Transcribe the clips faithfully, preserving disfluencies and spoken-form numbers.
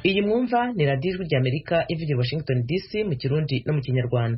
Iyi mwumva ni radiyo ijwi ry'Amerika ivugira Washington D C mu Kirundi no mu Kinyarwanda.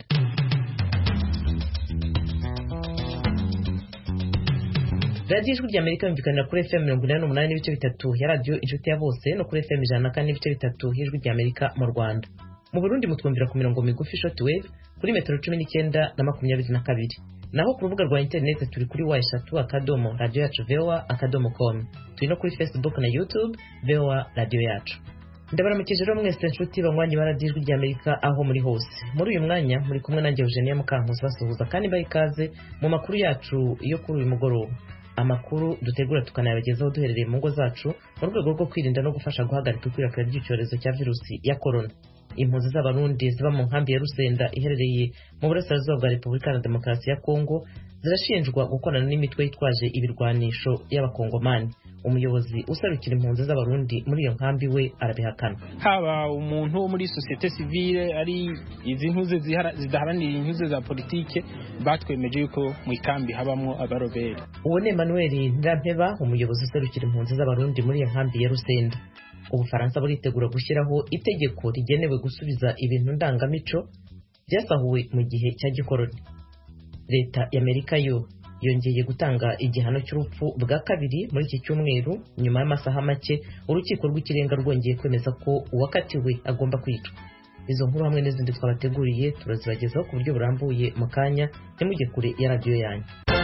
radiyo ijwi ry'Amerika yumvikanira kuri F M mirongo inani n'umunani n'ibice bitatu ya radiyo inshuti ya bose no kuri F M ijana na kane n'ibice bitatu y'ijwi ry'Amerika mu Rwanda. Mu Burundi mutwumvira ku mirongo migufi shortwave kuri metero cumi n'icyenda na makumyabiri na kabiri. Naho ku rubuga rwa internet turi kuri wa eshatu akadomo radio yacu V O A akadomo com. Turi no kuri Facebook na YouTube V O A radio yacu. Ndabaramukije rero mwese nshuti banywanyi ba radiyo ijwi ry'Amerika aho muri hose. Muri uyu mwanya muri kumwe nanjye Eugenie Mukankusi basuhuza kandi baha ikaze mu makuru yacu yo kuri uyu mugoroba. Amakuru dutegura tukanayabagezaho duherereye mu ngo zacu mu rwego rwo kwirinda no gufasha guhagarika ikwirakwira ry'icyorezo cya virusi ya corona. Impunzi z'abarundi ziba mu nkambi ya Rusenda iherereye mu burasirazuba bwa Repubulika ya Demokarasi ya Kongo zirashinjwa gukorana n'imitwe yitwaje ibirwanisho y'abakongomani. Umuyobozi usarukira impunzi z'abarundi muri iyo nkambi we arabihakana. Haba umuntu wo muri societe civile ari izi ntuze zidaharanira intuze za politike batwemeje yuko mu ikambi habamwo abarobere. Uwo ni Emmanuel Ntirampeba, umuyobozi usarukira impunzi z'abarundi muri iyo nkambi ya Rusenda. Ubufaransa buritegura gushyiraho itegeko rigenewe gusubiza ibintu ndangamico byasahuwe mu gihe cya gikoroni. Leta y'Amerika yo yongeye gutanga igihano cy'urupfu bwa kabiri muri iki cyumweru nyuma y'amasaha make urukiko rw'ikirenga rwongeye kwemeza ko uwakatiwe agomba kwicwa. Izo nkuru hamwe n'izindi twabateguriye turazibagezaho ku buryo burambuye mu kanya, ntimujye kure ya radiyo yanyu.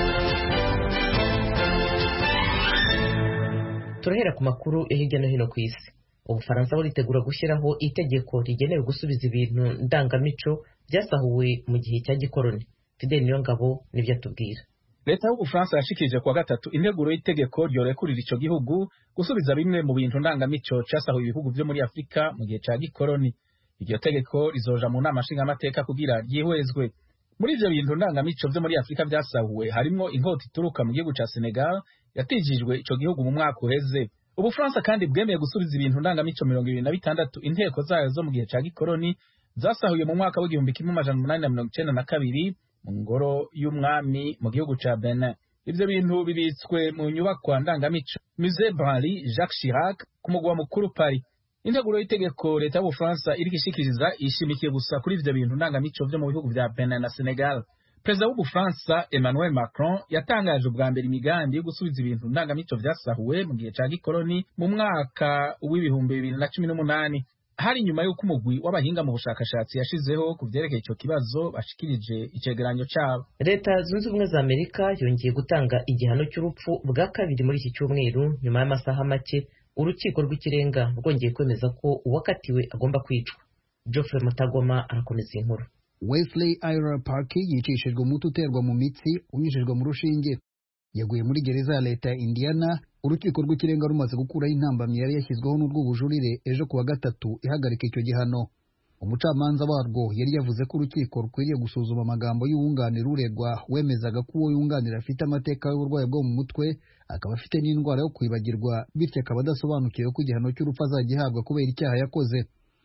Turahera ku makuru yo hirya no hino ku isi. Ubufaransa buritegura gushyiraho itegeko rigenewe gusubiza ibintu ndangamico byasahuwe mu gihe cya gikoroni. Fidel Niyongabo nibyo atubwira. Leta y'Ubufaransa yashikije kuwa gatatu integuro y'itegeko ryorekurira ico gihugu gusubiza bimwe mu bintu ndangamico cyasahuye ibihugu byo muri Afrika mu gihe cya gikoroni. Iryo tegeko rizoja mu nama nshingamateka kugira ryihwezwe. Muri ivyo bintu ndangamico byo muri Afrika byasahuwe harimo inkota ituruka mu gihugu ca Senegal yatijijwe ico gihugu mu mwaka uheze. Ubufaransa kandi bwemeye gusubiza ibintu ndangamico mirongo ibiri na bitandatu inteko zayo zo mu gihe cya gikoroni zasahuye mu mwaka w'igihumbi kimwe amajana umunani na mirongo icenda na kabiri mu ngoro y'umwami mu gihugu ca Benin. Ivyo bintu bibitswe mu nyubakwa ndangamico Musée Branly Jacques Chirac ku mugwa mukuru Paris. Integuro y'itegeko leta y'Ubufaransa iriko ishikiriza ishimikiye gusa kuri ivyo bintu ndangamico vyo mu bihugu vya Benin na Senegal. Perezida w'Ubufaransa Emmanuel Macron yatangaje ubwa mbere imigambi yo gusubiza ibintu ndangamico vyasahuwe mu gihe ca gikoroni mu mwaka w'ibihumbi bibiri na cumi n'umunani. Hari nyuma y'uko umugwi w'abahinga mu bushakashatsi yashizeho ku vyerekeye ico kibazo bashikirije icegeranyo cabo. Leta zunze ubumwe za Amerika yongeye gutanga igihano cy'urupfu bwa kabiri muri iki cyumweru nyuma y'amasaha make urukiko rw'ikirenga rwongeye kwemeza ko uwakatiwe agomba kwicwa. Geoffrey Mutagoma arakomeza inkuru. Wesley Ira Parky yicishijwe umuti uterwa mu mitsi unyujijwe mu rushinge. Yaguye muri gereza ya leta ya Indiana, urukiko rw'ikirenga rumaze gukuraho intambamyi yari yashyizweho n'urw'ubujurire ejo kuwa gatatu ihagarika icyo gihano. Umucamanza warwo yari yavuze ko urukiko rukwiriye gusuzuma amagambo y'uwunganira uregwa wemezaga ko uwo yunganira afite amateka y'uburwayi bwo mu mutwe akaba afite n'indwara yo kwibagirwa, bityo akaba adasobanukiwe ko igihano cy'urupfu azagihabwa kubera icyaha yakoze.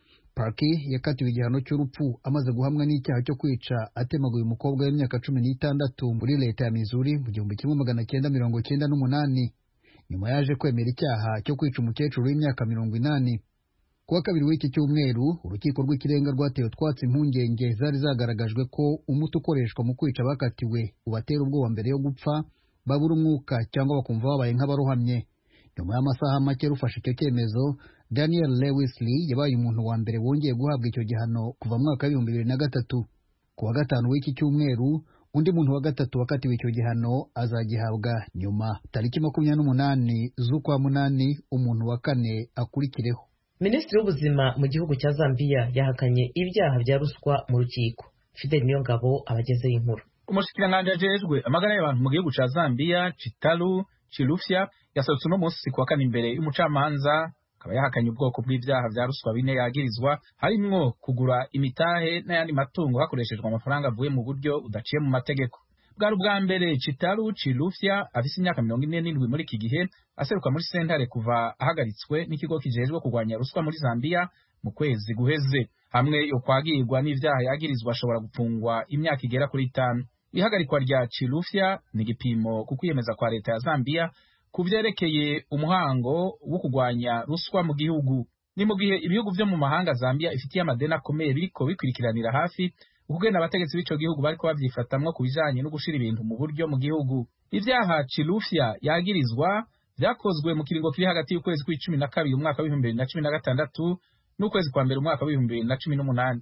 Parky yakatiwe igihano cy'urupfu amaze guhamwa n'icyaha cyo kwica atemaguye umukobwa w'imyaka cumi n'itandatu muri leta ya Missouri mu gihumbi kimwe magana cyenda mirongo cyenda n'umunani. Nyuma yaje kwemera icyaha cyo kwica umukecuru w'imyaka mirongo inani. Kuwa kabiri w'iki cyumweru urukiko rw'ikirenga rwatewe utwatsi impungenge zari zagaragajwe ko umuti ukoreshwa mu kwica bakatiwe ubatera ubwoba mbere yo gupfa, babura umwuka cyangwa bakumva babaye nk'abarohamye. Nyuma y'amasaha make rufashe icyo cyemezo, Daniel Lewis Lee yabaye umuntu wa mbere wongeye guhabwa icyo gihano kuva mu mwaka w'ibihumbi bibiri na gatatu. Kuwa gatanu w'iki cyumweru undi muntu wa gatatu wakatiwe icyo gihano azagihabwa nyuma tariki makumyabiri n'umunani z'ukwa munani umuntu wa kane akurikireho. Minisitiri w'ubuzima mu gihugu cya Zambia yahakanye ibyaha bya ruswa mu rukiko. Fidel Niyongabo abagezeho inkuru. Umushikiranganji ajejwe amagara y'abantu mu gihugu cya Zambia Chitalu Chilufya yasohotse uno munsi kuwa kane imbere y'umucamanza akaba yahakanye ubwoko bw'ibyaha vya ruswa bine yagirizwa, harimwo kugura imitahe n'ayandi matungo hakoreshejwe amafaranga avuye mu buryo udaciye mu mategeko. Bwari ubwa mbere Chitalu Chilufya afise imyaka mirongo ine n'indwi muri iki gihe aseruka muri sentare kuva ahagaritswe n'ikigo kijejwe kurwanya ruswa muri Zambia mu kwezi guheze. Hamwe yo kwagirwa n'ivyaha yagirizwa ashobora gupfungwa imyaka igera kuri itanu. Ihagarikwa rya Chilufya ni igipimo ku kwiyemeza kwa leta ya Zambia ku vyerekeye umuhango wo kurwanya ruswa mu gihugu. ni mu gihe ibihugu vyo mu mahanga Zambia ifitiye amadeni akomeye biriko bikwirikiranira hafi ukugena abategetsi b'ico gihugu bariko bavyifatamwo ku bijanye no gushira ibintu mu buryo mu gihugu. Ivyaha Chilufya yagirizwa vyakozwe mu kiringo kiri hagati y'ukwezi kw'icumi na kabiri umwaka w'ibihumbi bibiri na cumi na gatandatu n'ukwezi kwa mbere umwaka w'ibihumbi bibiri na cumi n'umunani.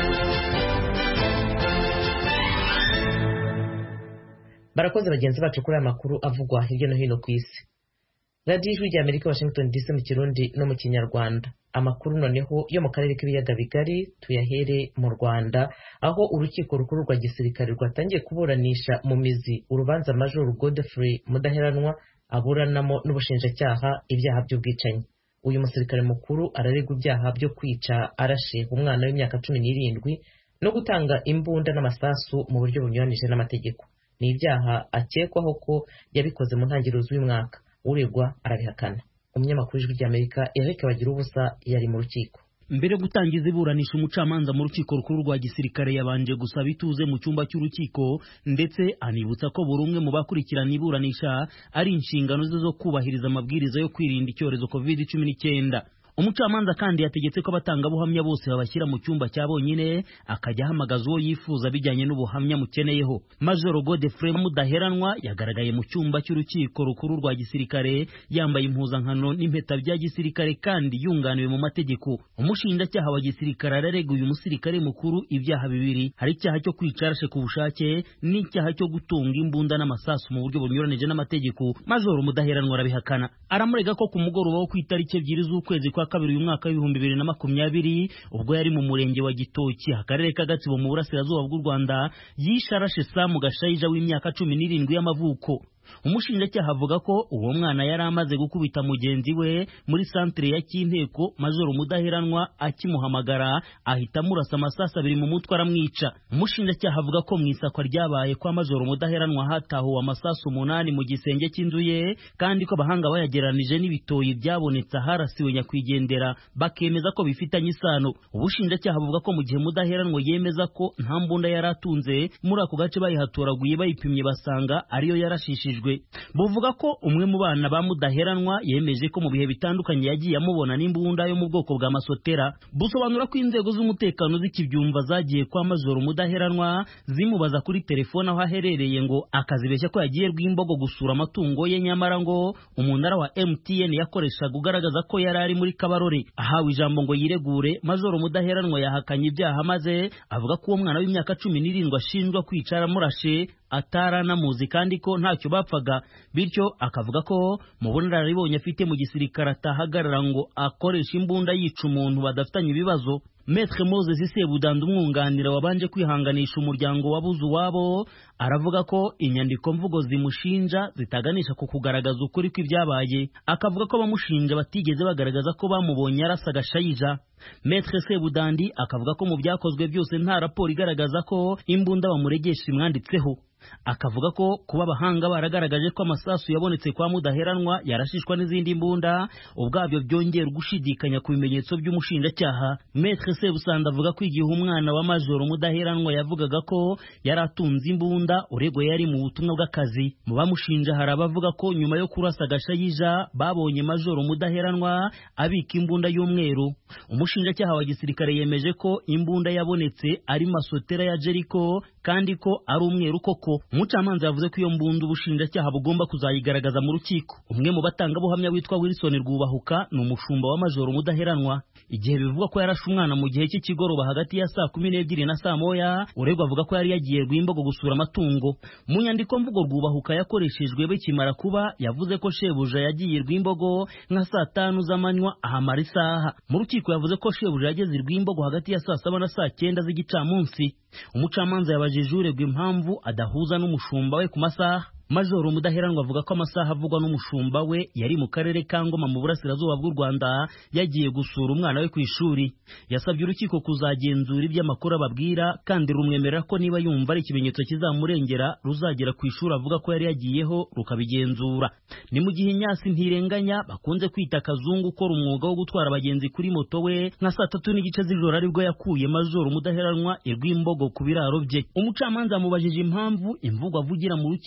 Barakoze bagenzi bacu kuri aya makuru avugwa hirya no hino ku isi. Radio Ijwi rya Amerika Washington D C mu Kirundi no mu Kinyarwanda. Amakuru noneho yo mu karere k'ibiyaga bigari tuyahere mu Rwanda, aho urukiko rukuru rwa gisirikare rwatangiye kuburanisha mu mizi urubanza Major Godfrey Mudaheranwa aburanamo n'ubushinjacyaha ibyaha by'ubwicanyi. Uyu musirikare mukuru araregwa ibyaha byo kwica arashe umwana w'imyaka cumi n'irindwi no gutanga imbunda n'amasasu mu buryo bunyuranije n'amategeko. Ni ibyaha akekwaho ko yabikoze mu ntangiriro z'uyu mwaka. Uregwa arabihakana. Umunyamakuru w'Ijwi ry'Amerika Eric Bagirubusa yari mu rukiko. Mbere yo gutangiza iburanisha umucamanza mu rukiko rukuru rwa gisirikare yabanje gusaba ituze mu cyumba cy'urukiko ndetse anibutsa ko buri umwe mu bakurikirana iburanisha ari inshingano ze zo kubahiriza amabwiriza yo kwirinda icyorezo covid cumi n'icyenda. Umucamanza kandi yategetse ko abatangabuhamya bose babashyira mu cyumba cya bonyine akajya ahamagaza uwo yifuza bijyanye n'ubuhamya mukeneyeho. Major Godfrey Mudaheranwa yagaragaye mu cyumba cy'urukiko rukuru rwa gisirikare yambaye impuzankano n'impeta bya gisirikare kandi yunganiwe mu mategeko. Umushinjacyaha wa gisirikare ararega uyu musirikare mukuru ibyaha bibiri, hari icyaha cyo kwica arashe ku bushake n'icyaha cyo gutunga imbunda n'amasasu mu buryo bunyuranije n'amategeko. Major Mudaheranwa arabihakana. Aramurega ko ku mugoroba wo ku itariki ebyiri z'ukwezi kwa kabiri uyu mwaka w'ibihumbi bibiri na makumyabiri ubwo yari mu murenge wa Gitoki akarere ka Gatsibo mu burasirazuba bw'u Rwanda yishe arashe Samu Gashayija w'imyaka cumi n'irindwi y'amavuko. Umushinjacyaha avuga ko uwo mwana yari amaze gukubita mugenzi we muri santere ya Kinteko. Major Mudaheranwa akimuhamagara ahita amurasa amasasu abiri mu mutwe aramwica. Umushinjacyaha avuga ko mu isakwa ryabaye kwa Major Mudaheranwa hatahuwe amasasu umunani mu gisenge cy'inzu ye kandi ko abahanga bayageranije n'ibitoyi byabonetse harasiwe nyakwigendera bakemeza ko bifitanye isano. Ubushinjacyaha buvuga ko mu gihe Mudaheranwa yemeza ko nta mbunda yari atunze muri ako gace bayihatoraguye bayipimye basanga ariyo yarashishije. Buvuga ko umwe mu bana ba Mudaheranwa yemeje ko mu bihe bitandukanye yagiye amubona n'imbunda yo mu bwoko bwa masotera. Busobanura ko inzego z'umutekano z'ikibyumva zagiye kwa Major Mudaheranwa zimubaza kuri telefone aho aherereye ngo akazibeshya ko yagiye Rwimbogo gusura amatungo ye, nyamara ngo umunara wa M T N yakoreshaga ugaragaza ko yari ari muri Kabarore. Ahawe ijambo ngo yiregure, Major Mudaheranwa yahakanye ibyaha maze avuga ko uwo mwana w'imyaka cumi n'irindwi ashinjwa kwicara murashe ataranamuzi kandi ko ntacyo bapfaga, bityo akavuga ko mu bunararibonye afite mu gisirikare atahagarara ngo akoresha imbunda yica umuntu badafitanye ibibazo. Maître Moses Sebudanda umwunganira wabanje kwihanganisha umuryango wabuze uwabo aravuga ko inyandiko mvugo zimushinja zitaganisha ku kugaragaza ukuri kw'ibyabaye. Akavuga ko bamushinja batigeze bagaragaza ko bamubonye arasa Gashayija. Maître Sebudandi akavuga ko mu byakozwe byose nta raporo igaragaza ko imbunda bamuregesha imwanditseho. Akavuga ko kuba abahanga baragaragaje ko amasasu yabonetse kwa Mudaheranwa yarashishwa n'izindi mbunda ubwabyo byongera gushidikanya ku bimenyetso by'umushinjacyaha. Maître Sebusanda avuga ko igihe umwana wa Major Mudaheranwa yavugaga ko yari atunze imbunda uregwa yari mu butumwa bw'akazi. Mu bamushinja hari abavuga ko nyuma yo kurasa Gashayija babonye Major Mudaheranwa abika imbunda y'umweru. Umushinjacyaha wa gisirikare yemeje ko imbunda yabonetse ari masotera ya Jericho kandi ko ari umweru koko. Umucamanza yavuze ko iyo mbunda ubushinjacyaha bugomba kuzayigaragaza mu rukiko. Umwe mu batangabuhamya witwa Wilson Rwubahuka ni umushumba wa Major Mudaheranwa. Igihe bivugwa ko yarashe umwana mu gihe cy'ikigoroba hagati ya saa kumi n'ebyiri na saa moya, uregwa avuga ko yari yagiye Rwimbogo gusura amatungo. Mu nyandiko mvugo Rwubahuka yakoreshejwe bikimara kuba yavuze ko shebuja yagiye Rwimbogo nka saa tanu z'amanywa ahamara isaha. Mu rukiko yavuze ko shebuja yageze Rwimbogo hagati ya saa saba na saa cyenda z'igicamunsi. Umucamanza yabajije uregwa impamvu adahuza n'umushumba we ku masaha. Major Mudaheranwa avuga ko amasaha avugwa n'umushumba we yari mu karere ka Ngoma mu burasirazuba bw'u Rwanda yagiye gusura umwana we ku ishuri. Yasabye urukiko kuzagenzura iby'amakuru ababwira kandi rumwemerera ko niba yumva ari ikimenyetso kizamurengera ruzagera ku ishuri avuga ko yari yagiyeho rukabigenzura. Ni mu gihe Nyasi Ntirenganya bakunze kwita Kazungu ukora umwuga wo gutwara abagenzi kuri moto we nka saa tatu n'igice z'ijoro aribwo yakuye Major Mudaheranwa i Rwimbogo ku biraro bye. Umucamanza amubajije impamvu imvugo avugira mu rukiko ziha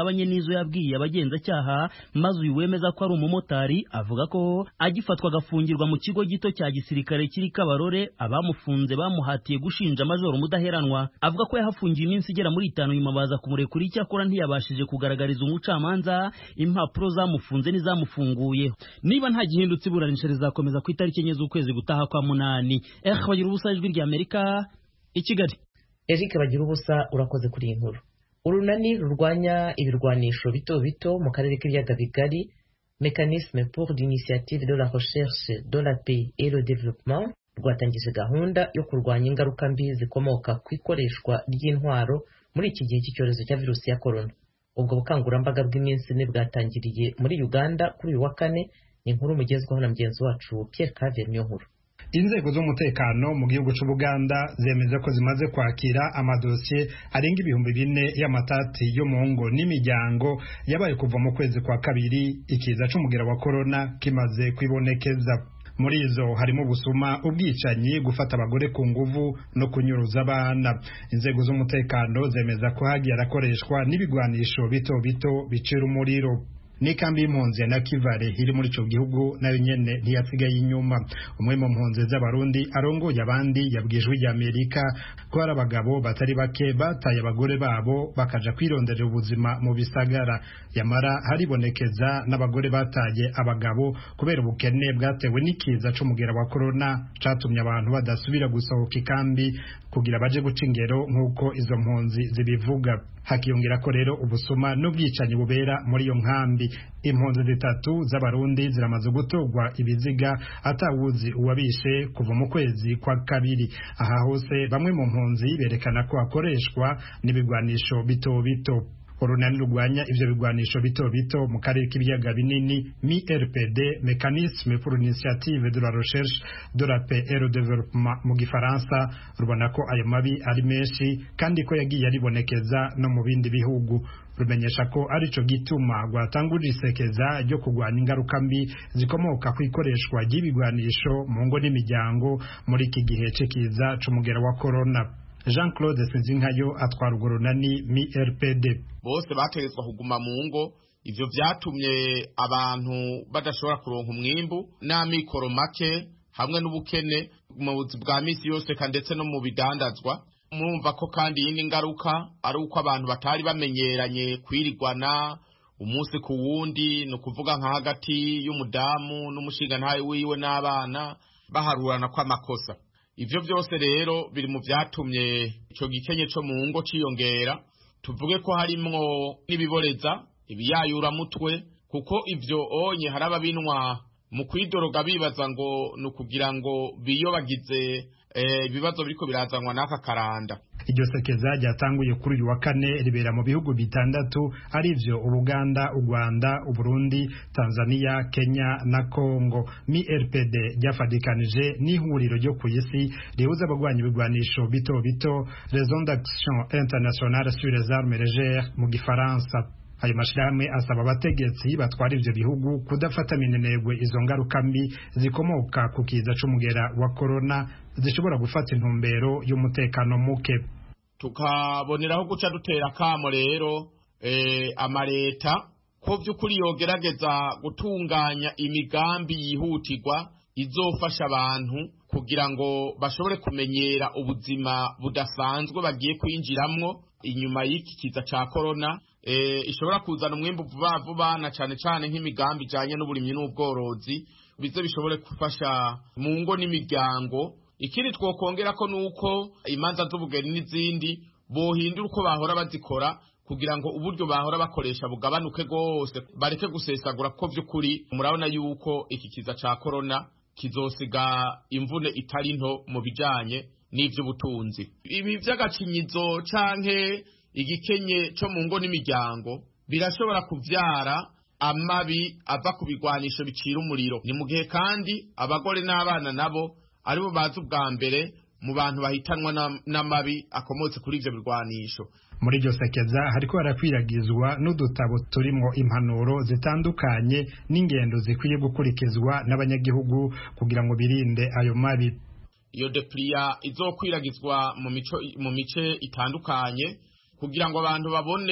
zihabanye n'izo yabwiye abagenzacyaha, maze uyu wemeza ko ari umumotari avuga ko agifatwa agafungirwa mu kigo gito cya gisirikare kiri Kabarore abamufunze bamuhatiye gushinja Majoro Mudaheranwa. Avuga ko yahafungiye iminsi igera muri itanu, nyuma baza kumurekura, icyakora ntiyabashije kugaragariza umucamanza impapuro zamufunze n'izamufunguye. Niba nta gihindutse iburanisha rizakomeza ku itariki enye z'ukwezi gutaha kwa munani. Eh bagira ubusa ijwi rya Amerika i Kigali. Eric bagira ubusa urakoze kuri iyi nkuru. Urunani rurwanya ibirwanisho bito bito mu karere k'ibiyaga bigari, Mécanisme pour l'initiative de la recherche de la paix et le développement, rwatangije gahunda yo kurwanya ingaruka mbi zikomoka ku ikoreshwa ry'intwaro muri iki gihe cy'icyorezo cya virusi ya corona. Ubwo bukangurambaga bw'iminsi ine bwatangiriye muri Uganda kuri uyu wa kane. Ni inkuru mugezwaho na mugenzi wacu Pierre Claver Niyonkuru. Inzego z'umutekano mu gihugu cy'u Buganda zemeza ko zimaze kwakira amadosiye arenga ibihumbi bine y'amatati yo mu ngo n'imiryango yabaye kuva mu kwezi kwa kabiri ikiza c'umugera wa corona kimaze kwibonekeza. Muri izo harimo busuma, ubwicanyi, gufata abagore ku nguvu no kunyuruza abana. Inzego z'umutekano zemeza ko hagiye arakoreshwa n'ibigwanisho bito bito bicira umuriro. Nikambi y'impunzi ya Nakivale iri muri ico gihugu nayo nyene ntiyasigaye inyuma. Umwe mu mpunzi z'abarundi arongoye abandi yabwijwe rya Amerika ko hari abagabo batari bake bataye abagore babo bakaja kwirondera ubuzima mu bisagara. Yamara haribonekeza n'abagore bataye abagabo kubera ubukene bwatewe n'ikiza c'umugera wa corona catumye abantu badasubira gusohoka ikambi kugira baje guca ingero nk'uko izo mpunzi zibivuga. Hakiyongera ko rero ubusuma n'ubwicanyi bubera muri iyo nkambi. Impunzi zitatu z'abarundi ziramaze gutogwa ibiziga atawuzi uwabishe kuva mu kwezi kwa kabiri. Aha hose bamwe mu mpunzi berekana ko hakoreshwa n'ibigwanisho bito bito. Urunani rurwanya ivyo bigwanisho bito bito mu karere k'ibiyaga binini M I R P D, Mécanisme pour l'initiative de la recherche de la paix et le développement mu gifaransa, rubona ko ayo mabi ari menshi kandi ko yagiye aribonekeza no mu bindi bihugu. Rumenyesha ko arico gituma rwatangurira isekeza ryo kurwanya ingaruka mbi zikomoka ku ikoreshwa ry'ibigwanisho mu ngo n'imiryango muri iki gihe c'ikiza c'umugera wa corona. Jean-Claude Sinzinkayo atwara urunani M I R P D. Bose bategetswe kuguma mu ngo, ivyo vyatumye abantu badashobora kuronka umwimbu n'amikoro make hamwe n'ubukene mu buzi bwa misi yose kandi ndetse no mu bidandazwa. Murumva ko kandi yindi ngaruka ari uko abantu batari bamenyeranye kwirigwana umunsi ku wundi, no kuvuga nka hagati y'umudamu n'umushinga ntaye wiwe n'abana baharurana kwa makosa. Ivyo vyose rero biri mu vyatumye ico gikenye co mu ngo ciyongera. Tuvuge ko harimwo n'ibiboreza, ibiyayura mutwe, kuko ivyo onye haraba binwa mu kwidoroga bibaza ngo nukugira ngo biyobagize ibibazo eh, biriko birazanwa n'aka karanda. Iryo sekeza ryatanguye kuri uyu wa kane ribera mu bihugu bitandatu arivyo Ubuganda, u Rwanda, u Burundi, Tanzania, Kenya na Kongo. M I R P D ryafadikanije n'ihuriro ryo ku isi rihuza abagwanya ibigwanisho bito bito, Réseau d'Action Internationale sur les Armes Légères mu gifaransa. Ayo mashirahamwe asaba abategetsi batwara ivyo bihugu kudafata minenegwe izo ngaruka mbi zikomoka ku kiza c'umugera wa corona zishobora gufata intumbero y'umutekano muke. Tukaboneraho guca dutera kamo rero eh, amareta ko vy'ukuri yogerageza gutunganya imigambi yihutirwa izofasha abantu kugira ngo bashobore kumenyera ubuzima budasanzwe bagiye kwinjiramwo inyuma y'iki kiza ca corona. E, ishobora kuzana umwimbu vuba vuba na cane cane nk'imigambi ijanye n'uburimyi n'ubworozi bize bishobore gufasha mu ngo n'imiryango. Ikindi twokongera ko nuko imanza z'ubugeni n'izindi bohindura uko bahora bazikora kugira ngo uburyo bahora bakoresha bugabanuke gose, bareke gusesagura ko vy'ukuri murabona yuko iki kiza ca corona kizosiga imvune itari nto mu bijanye n'ivy'ubutunzi. Ibi vy'agacinyizo canke igikenye co mu ngo n'imiryango birashobora kuvyara amabi ava ku bigwanisho bicira umuriro. Ni mu gihe kandi abagore n'abana nabo aribo bazi ubwa mbere mu bantu bahitanwa n'amabi akomotse kuri ivyo bigwanisho. Muri iryo sekeza hariko harakwiragizwa n'udutabo turimwo impanuro zitandukanye n'ingendo zikwiye gukurikizwa n'abanyagihugu kugira ngo birinde ayo mabi. Iyo depliya izokwiragizwa mu mico mu mice itandukanye kugira ngo abantu babone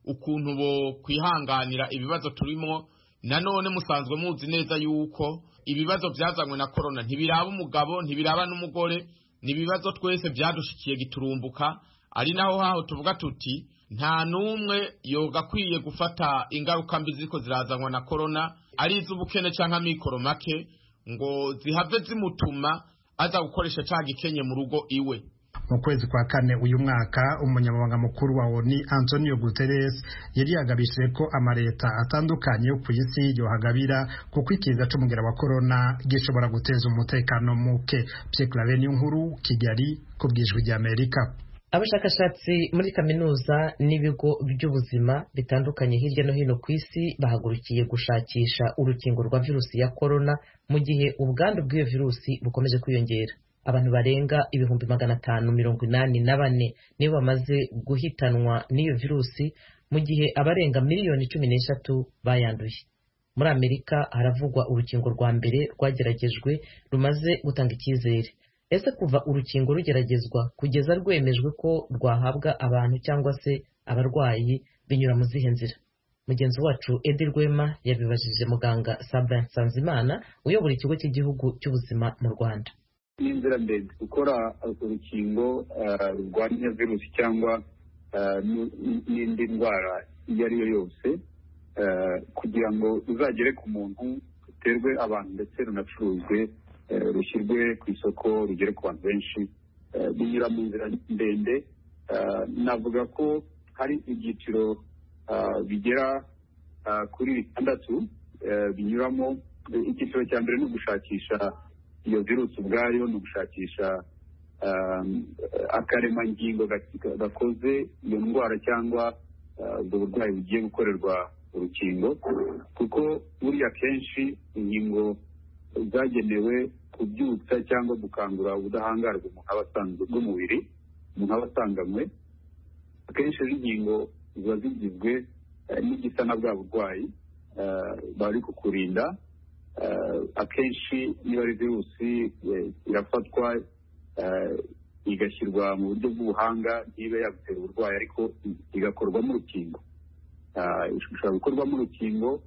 ukuntu bo kwihanganira ibibazo turimo. Nanone musanzwe muzi neza yuko ibibazo byazanywe na corona ntibiraba umugabo ntibiraba n'umugore, nibibazo twese byadushikiye giturumbuka, ari naho haho tuvuga tuti nta numwe yogakwiye gufata ingaruka mbi ziko zirazanwa na corona ari iz'ubukene canka mikoro make ngo zihave zimutuma aza gukoresha ca gikenye mu rugo iwe. Mu kwezi kwa kane uyu mwaka umunyamabanga mukuru wa O N U Antonio Guterres yari yagabishije ko amareta atandukanye yo ku isi yohagabira kuko ikiza c'umugera wa corona gishobora guteza umutekano muke. Pierre Claver Nkuru, Kigali, ku bw'Ijwi ry'Amerika. Abashakashatsi muri kaminuza n'ibigo by'ubuzima bitandukanye hirya no hino ku isi bahagurukiye gushakisha urukingo rwa virusi ya corona mu gihe ubwandu bw'iyo virusi bukomeje kwiyongera. Abantu barenga ibihumbi magana atanu mirongo inani na bane nibo bamaze guhitanwa n'iyo virusi mu gihe abarenga miliyoni cumi n'eshatu bayanduye. Muri Amerika haravugwa urukingo rwa mbere rwageragejwe rumaze gutanga icyizere. Ese kuva urukingo rugeragezwa kugeza rwemejwe ko rwahabwa abantu cyangwa se abarwayi binyura mu zihe nzira? Mugenzi wacu Edi Rwema yabibajije muganga Sabin Sanzimana uyobora ikigo cy'igihugu cy'ubuzima mu Rwanda. Ni inzira ndende gukora urukingo rurwanya virusi cyangwa n'indi ndwara iyo ari yo yose kugira ngo ruzagere ku muntu, ruterwe abantu ndetse runacuruzwe, rushyirwe ku isoko, rugere ku bantu benshi, binyura mu nzira ndende. Navuga ko hari ibyiciro bigera kuri bitandatu binyuramo. Icyiciro cya mbere ni ugushakisha iyo virusi ubwayo, ni ugushakisha akaremangingo gakoze iyo ndwara cyangwa ubwo burwayi bugiye gukorerwa urukingo, kuko buriya kenshi inkingo zagenewe kubyutsa cyangwa gukangura ubudahangarwa umuntu aba asanzwe bw'umubiri, umuntu aba asanganywe. Akenshi inkingo ziba zigizwe n'igisa na bwa burwayi bari kukurinda. Akenshi niba ari virusi irafatwa igashyirwa mu buryo bw'ubuhanga ntibe yagutera uburwayi, ariko igakorwamo urukingo. Ishobora gukorwamo urukingo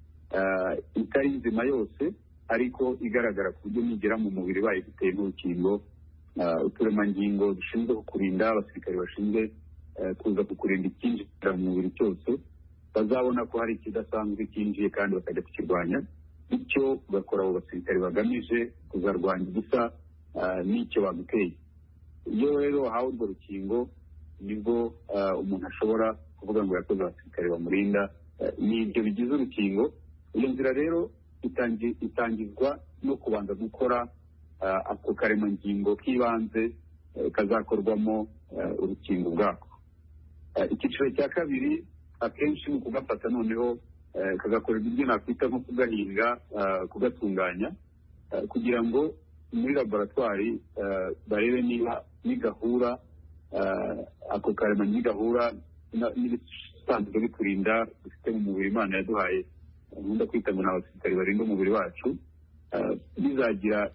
itari nzima yose, ariko igaragara ku buryo nigera mu mubiri bayiguteye n'urukingo. Uturemangingo dushinzwe kukurinda, abasirikare bashinzwe kuza kukurinda icyinjira mu mubiri cyose, bazabona ko hari ikidasanzwe cyinjiye kandi bakajya kukirwanya, bityo ugakora abo basirikare bagamije kuzarwanya igisa n'icyo baguteye. Iyo rero wahawe urwo rukingo nibwo umuntu ashobora kuvuga ngo yakoze abasirikare bamurinda. Ni ibyo bigize urukingo. Iyo nzira rero itangizwa no kubanza gukora ako karemangingo k'ibanze kazakorwamo urukingo ubwako. Icyiciro cya kabiri akenshi ni ukugafata noneho kagakorerwa ibyo nakwita nko kugahinga, kugatunganya, kugira ngo muri laboratwari barebe niba nigahura ako karemangingo nigahura n'ibisanzwe bikurinda dufite mu mubiri Imana yaduhaye, nkunda kwita ngo ni abasirikari barinda umubiri wacu, bizagira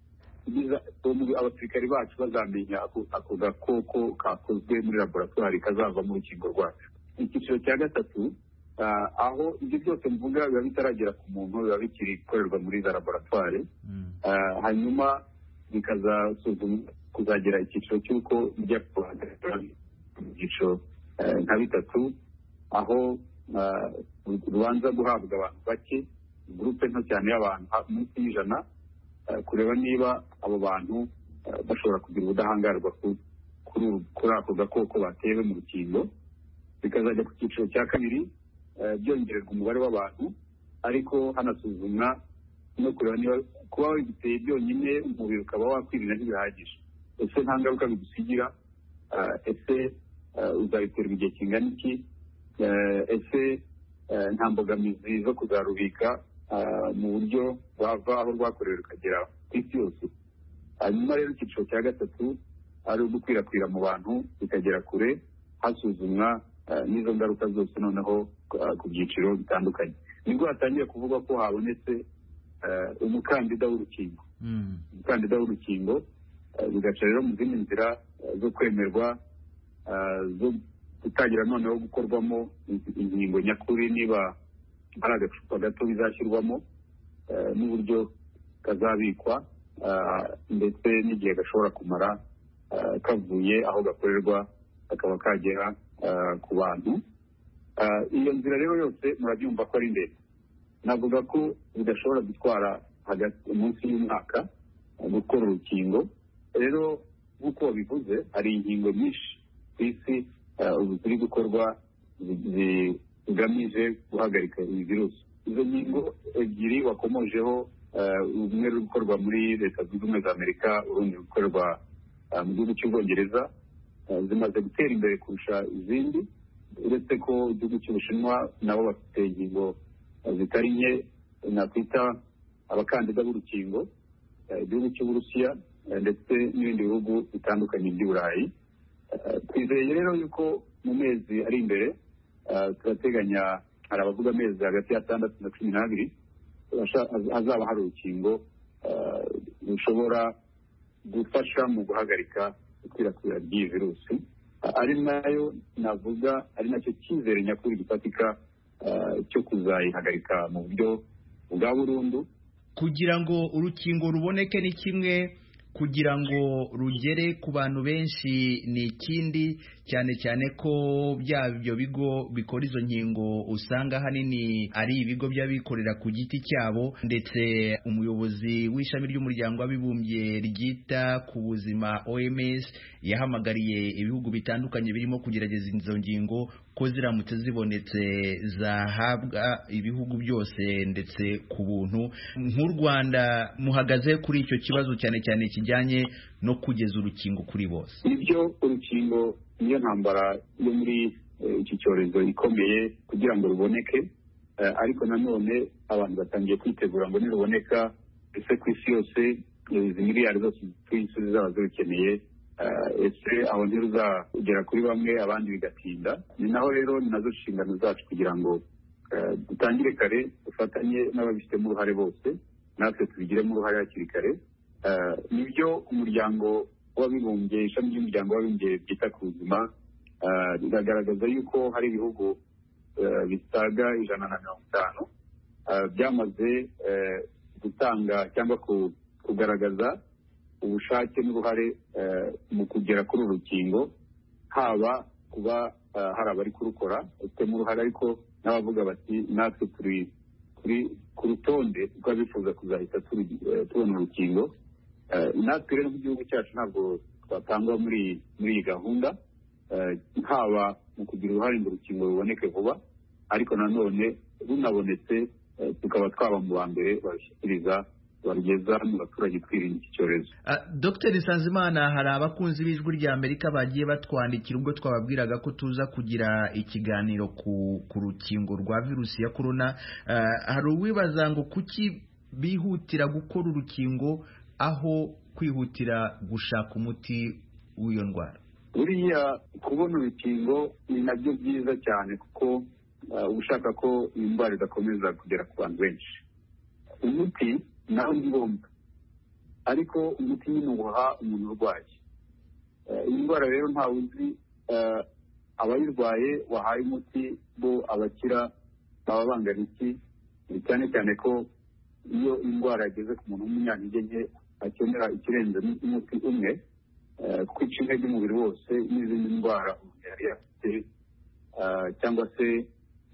abasirikari bacu bazamenya ako gakoko kakozwe muri laboratwari kazavamo urukingo rwacu. Icyiciro cya gatatu, aho ibyo byose mvuga biba bitaragera ku muntu, biba bikiri gukorerwa muri za laboratwari, hanyuma bikazasuzumwa kuzagera icyiciro cy'uko bijya kuhagaragara mu byiciro nka bitatu, aho rubanza guhabwa abantu bake, gurupe nto cyane y'abantu munsi y'ijana, kureba niba abo bantu bashobora kugira ubudahangarwa kuri ako gakoko batewe mu rukingo. Bikazajya ku cyiciro cya kabiri, byongererwa umubare w'abantu, ariko hanasuzumwa no kureba niba kuba wabigiteye byonyine umubiri ukaba wakwirinda ntibihagije. Ese nta ngaruka bigusigira? Ese uzabiterwa igihe kingana iki? Ese nta mbogamizi zo kuzarubika mu buryo rwava aho rwakorewe rukagera ku isi yose? Hanyuma rero icyiciro cya gatatu ari ugukwirakwira mu bantu bikagera kure, hasuzumwa n'izo ngaruka zose noneho ku byiciro bitandukanye. Nibwo hatangiye kuvuga ko habonetse umukandida w'urukingo. Umukandida w'urukingo bigaca rero mu zindi nzira zo kwemerwa zo gutangira noneho gukorwamo inkingo nyakuri niba ari agacupa gato bizashyirwamo n'uburyo kazabikwa ndetse n'igihe gashobora kumara kavuye aho gakorerwa kakaba kagera ku bantu. Iyo nzira rero yose murabyumva ko ari ndende. Navuga ko bidashobora gutwara hagati munsi y'umwaka gukora urukingo. Rero nk'uko wabivuze hari inkingo nyinshi ku isi ubu ziri gukorwa zigamije guhagarika iyi virusi. Izo nkingo ebyiri wakomojeho, rumwe ruri gukorwa muri Leta Zunze Ubumwe za Amerika, urundi rukorwa mu gihugu cy'Ubwongereza, zimaze gutera imbere kurusha izindi, uretse ko igihugu cy'Ubushinwa nabo bafite inkingo zitari nke nakwita abakandida b'urukingo, igihugu cy'Uburusiya ndetse n'ibindi bihugu bitandukanye by'i Burayi. Twizeye rero yuko mu mezi ari imbere, turateganya, hari abavuga amezi hagati y'atandatu na cumi n'abiri, hazaba hari urukingo rushobora gufasha mu guhagarika ikwirakwira ry'iyi virusi, ari nayo navuga ari nacyo cyizere nyakuri gifatika cyo kuzayihagarika mu buryo bwa burundu. Kugira ngo urukingo ruboneke ni kimwe, kugira ngo rugere ku bantu benshi ni ikindi, cyane cyane ko byabyo bigo bikora izo nkingo usanga hanini ari ibigo by'abikorera ku giti cyabo, ndetse umuyobozi w'ishami ry'umuryango w'abibumbye ryita ku buzima O M S yahamagariye ibihugu bitandukanye birimo kugerageza izo ngingo ko ziramutse zibonetse zahabwa ibihugu byose ndetse ku buntu. Nk'u Rwanda muhagaze kuri icyo kibazo cyane cyane kijyanye no kugeza urukingo kuri bose? Ibyo urukingo niyo ntambara yo muri iki cyorezo ikomeye kugira ngo ruboneke, ariko nanone abantu batangiye kwitegura ngo niruboneka ese ku isi yose izi miliyari zose tw'isi zizaba zirukeneye, ese aho ntiruzagera kuri bamwe abandi bigatinda. Ni naho rero ni nazo nshingano zacu kugira ngo dutangire kare, dufatanye n'ababifitemo uruhare bose, natwe tubigiremo uruhare hakiri kare. Nibyo umuryango w'abibumbye, ishami ry'umuryango w'abibumbye ryita ku buzima riragaragaza yuko hari ibihugu bisaga ijana na mirongo itanu byamaze gutanga cyangwa kugaragaza ubushake n'uruhare mu kugera kuri uru rukingo, haba kuba hari abari kurukora bafitemo uruhare, ariko n'abavuga bati natwe turi ku rutonde rw'abifuza kuzahita tubona urukingo. Natwe rero nk'igihugu cyacu ntabwo twatangwa muri iyi gahunda, haba mu kugira uruhare ngo urukingo ruboneke vuba, ariko nanone runabonetse tukaba twaba mu ba mbere barushyikiriza, barugeza mu baturage twirinda iki cyorezo. Dr Nsanzimana, hari abakunzi b'ijwi rya Amerika bagiye batwandikira ubwo twababwiraga ko tuza kugira ikiganiro ku rukingo rwa virusi ya korona. Hari uwibaza ngo kuki bihutira gukora urukingo aho kwihutira gushaka umuti w'iyo ndwara? Buriya kubona urukingo ni nabyo byiza cyane, kuko uba ushaka ko iyi ndwara idakomeza kugera ku bantu benshi. Umuti nawe ni ngombwa, ariko umuti nyine uwuha umuntu urwaye. Iyi ndwara rero ntawe uzi abayirwaye wahaye umuti bo abakira baba bangana iki, cyane cyane ko iyo indwara yageze ku muntu w'umunyantege nke akenera ikirenze umuti umwe, kwica intege umubiri wose n'izindi ndwara umuntu yari afite, cyangwa se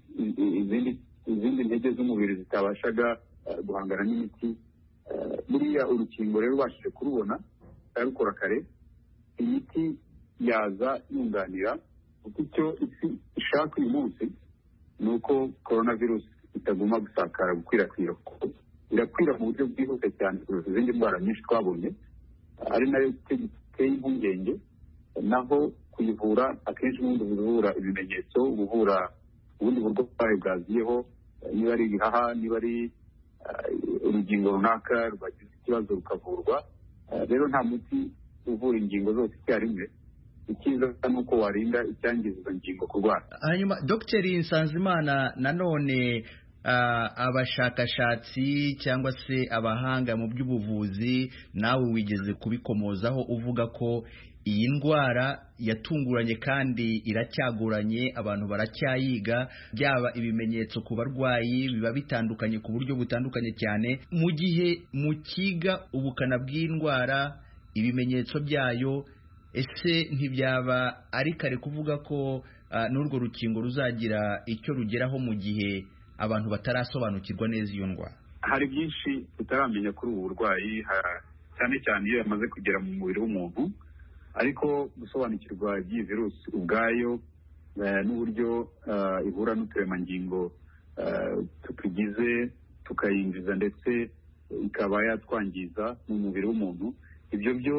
izindi ntege z'umubiri zitabashaga guhangana n'imiti. Buriya urukingo rero ubashije kurubona rukora kare, imiti yaza yunganira, kuko icyo isi ishaka uyu munsi ni uko korona virusi itaguma gusakara, gukwirakwira, irakwira mu buryo bwihuse cyane kurusha izindi ndwara nyinshi twabonye, ari nayo iteye impungenge. Naho kuyivura akenshi n'ubundi buvura ibimenyetso, ubuvura ubundi burwayi bwaziyeho, niba ari ibihaha, niba ari urugingo runaka rwagize ikibazo rukavurwa. Rero nta muti uvura ingingo zose icyarimwe, icyiza ni uko warinda icyangiza izo ngingo kurwara. Hanyuma Dr Nsanzimana, nanone abashakashatsi cyangwa se abahanga mu by'ubuvuzi nawe wigeze kubikomozaho uvuga ko iyi ndwara yatunguranye kandi iracyagoranye, abantu baracyayiga, byaba ibimenyetso ku barwayi biba bitandukanye ku buryo butandukanye cyane. Mu gihe mukiga ubukana bw'indwara, ibimenyetso byayo, ese ntibyaba ari kare kuvuga ko uh, n'urwo rukingo ruzagira icyo rugeraho mu gihe abantu batarasobanukirwa neza iyo ndwara? Hari byinshi tutaramenya kuri ubu burwayi, cyane cyane iyo yamaze kugera mu mubiri w'umuntu, ariko gusobanukirwa by'iyi virusi ubwayo n'uburyo ihura n'uturemangingo tutugize tukayinjiza ndetse ikaba yatwangiza mu mubiri w'umuntu, ibyo byo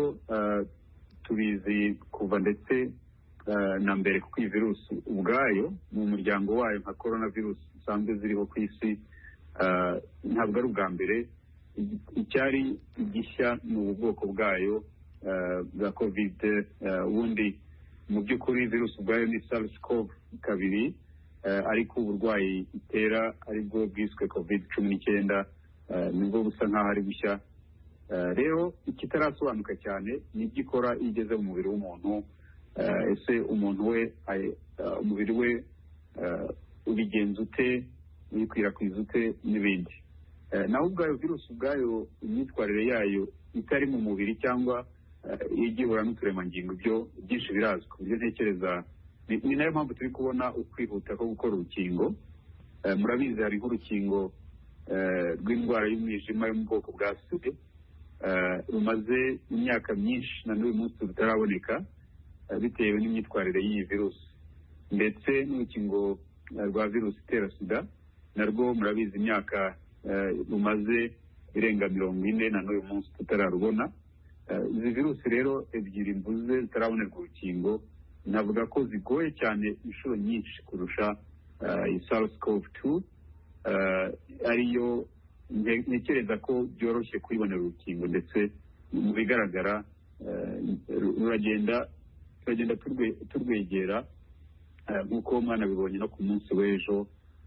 tubizi kuva ndetse na mbere, kuko iyi virusi ubwayo mu muryango wayo nka coronavirus usanzwe ziriho ku isi ntabwo ari ubwa mbere. Icyari igishya ni ubu bwoko bwayo bwa covid. Ubundi mu by'ukuri virusi ubwayo ni SARS-CoV kabiri, ariko uburwayi itera aribwo bwiswe covid cumi n'icyenda nibwo busa nk'aho ari bushya. Rero ikitarasobanuka cyane ni ibyo ikora iyo igeze mu mubiri w'umuntu. Ese umuntu we umubiri we ubigenza ute, uyikwirakwiza ute n'ibindi. Naho ubwayo virusi ubwayo imyitwarire yayo itari mu mubiri cyangwa igihura n'uturemangingo, ibyo byinshi birazwi ku buryo ntekereza ni nayo mpamvu turi kubona ukwihuta ko gukora urukingo. Murabizi hari nk'urukingo rw'indwara y'umwijima yo mu bwoko bwa sida rumaze imyaka myinshi na n'uyu munsi rutaraboneka bitewe n'imyitwarire y'iyi virusi, ndetse n'urukingo rwa virusi itera sida narwo murabizi imyaka rumaze irenga mirongo ine na n'uyu munsi tutararubona. Izi virusi rero ebyiri mvuze zitarabonerwa urukingo, navuga ko zigoye cyane inshuro nyinshi kurusha iyi SARS-CoV two, ariyo ntekereza ko byoroshye kuyibonera urukingo, ndetse mu bigaragara ruragenda turagenda turwegera nk'uko mwana bibonye no ku munsi w'ejo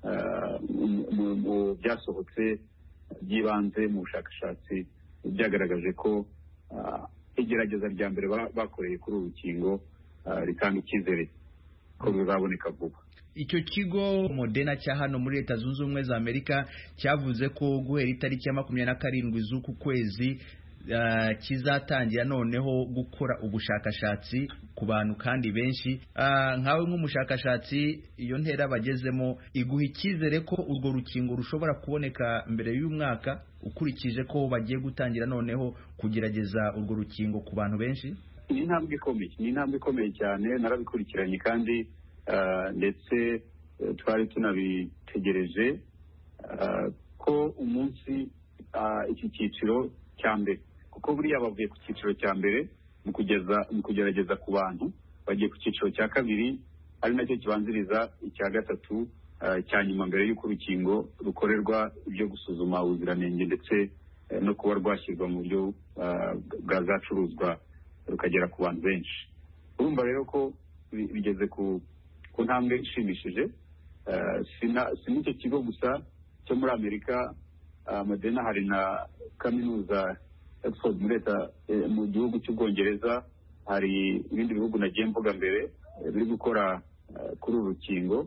mu byasohotse by'ibanze mu bushakashatsi byagaragaje ko igerageza rya mbere bakoreye kuri uru rukingo ritanga icyizere ko ruzaboneka vuba. Icyo kigo Moderna cya hano muri Leta Zunze Ubumwe za Amerika cyavuze ko guhera itariki ya makumyabiri na karindwi z'uku kwezi Uh, kizatangira noneho gukora ubushakashatsi ku bantu kandi benshi. Uh, nkawe nk'umushakashatsi iyo ntera bagezemo iguha icyizere ko urwo rukingo rushobora kuboneka mbere y'umwaka, ukurikije ko bagiye gutangira noneho kugerageza urwo rukingo ku bantu benshi? Ni intambwe ikomeye, ni intambwe ikomeye cyane, narabikurikiranye kandi uh, ndetse uh, twari tunabitegereje uh, ko umunsi uh, iki cyiciro cya mbere, kuko buriya bavuye ku cyiciro cya mbere mu kugeza mu kugerageza ku bantu, bagiye ku cyiciro cya kabiri ari nacyo kibanziriza icya gatatu uh, cya nyuma mbere y'uko urukingo rukorerwa ibyo gusuzuma ubuziranenge ndetse uh, no kuba rwashyirwa mu buryo uh, bwazacuruzwa rukagera ku bantu benshi. Urumva rero ko bigeze ku ku ntambwe ishimishije. Uh, si n'icyo kigo gusa cyo muri Amerika, uh, Moderna hari na kaminuza Oxford muri leta mu gihugu cy'Ubwongereza, hari ibindi bihugu nagiye mvuga mbere biri gukora kuri uru rukingo.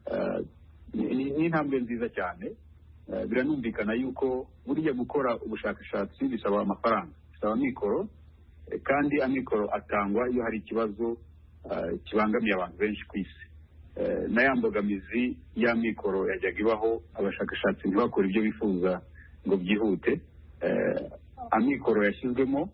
Ni intambwe nziza cyane. Biranumvikana yuko buriya gukora ubushakashatsi bisaba amafaranga, bisaba amikoro, kandi amikoro atangwa iyo hari ikibazo kibangamiye abantu benshi ku isi. Na ya mbogamizi y'amikoro yajyaga ibaho, abashakashatsi ntibakore ibyo bifuza ngo byihute. Amikoro yashyizwemo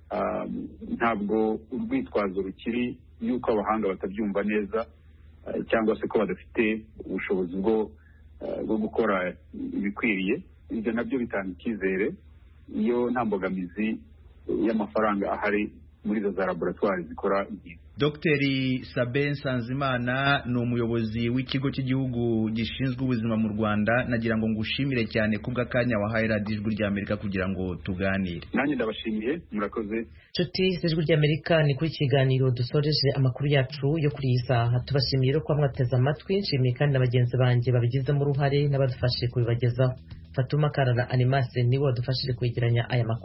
ntabwo urwitwazo rukiri yuko abahanga batabyumva neza cyangwa se ko badafite ubushobozi bwo bwo gukora ibikwiriye. Ibyo nabyo bitanga icyizere iyo nta mbogamizi y'amafaranga ahari muri izo za laboratwari zikora inkingo. Dr Sabin Sanzimana ni umuyobozi w'ikigo cy'igihugu gishinzwe ubuzima mu Rwanda. Nagira ngo ngushimire cyane kubw'akanya wahaye radiyo Ijwi ry'Amerika kugira ngo tuganire. Nanjye ndabashimiye, murakoze. Nshuti z'Ijwi ry'Amerika, ni kuri kiganiro dusoreje amakuru yacu yo kuri iyi saha. Tubashimiye ko mwateze amatwi, nshimiye kandi na bagenzi banjye babigizemo uruhare n'abadufashije kubibagezaho. Fatuma Karara Animase niwe wadufashije kwegeranya aya makuru.